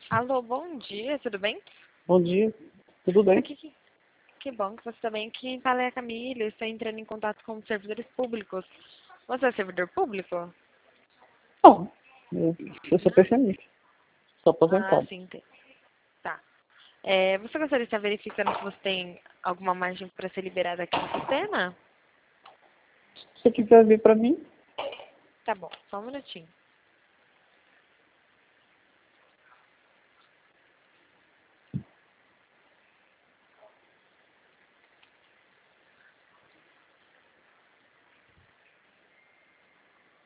Alô, bom dia, tudo bem? Bom dia, tudo bem? Que bom que você está bem. Quem fala é a Camila, eu estou entrando em contato com os servidores públicos. Você é servidor público? Não, eu sou pensionista, sou Ah, aposentado. sim, tá. Você gostaria de estar verificando se você tem alguma margem para ser liberada aqui no sistema? Se você quiser vir para mim, Tá bom, só um minutinho.